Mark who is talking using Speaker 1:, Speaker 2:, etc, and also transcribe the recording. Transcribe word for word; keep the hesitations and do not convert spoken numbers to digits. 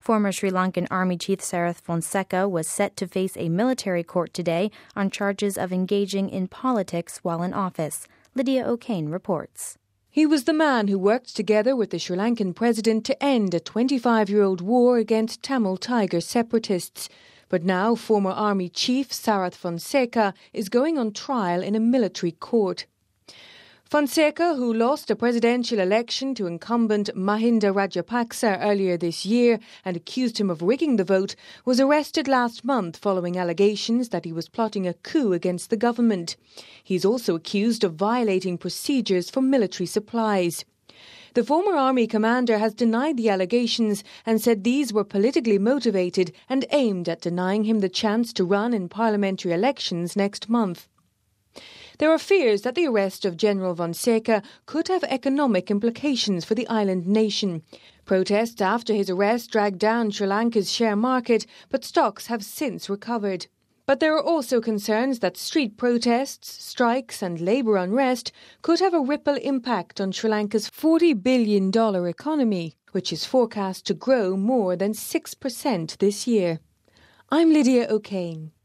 Speaker 1: Former Sri Lankan Army Chief Sarath Fonseka was set to face a military court today on charges of engaging in politics while in office. Lydia O'Kane reports.
Speaker 2: He was the man who worked together with the Sri Lankan president to end a twenty-five-year-old war against Tamil Tiger separatists. But now former Army Chief Sarath Fonseka is going on trial in a military court. Fonseka, who lost a presidential election to incumbent Mahinda Rajapaksa earlier this year and accused him of rigging the vote, was arrested last month following allegations that he was plotting a coup against the government. He's also accused of violating procedures for military supplies. The former army commander has denied the allegations and said these were politically motivated and aimed at denying him the chance to run in parliamentary elections next month. There are fears that the arrest of General Fonseka could have economic implications for the island nation. Protests after his arrest dragged down Sri Lanka's share market, but stocks have since recovered. But there are also concerns that street protests, strikes and labour unrest could have a ripple impact on Sri Lanka's forty billion dollars economy, which is forecast to grow more than six percent this year. I'm Lydia O'Kane.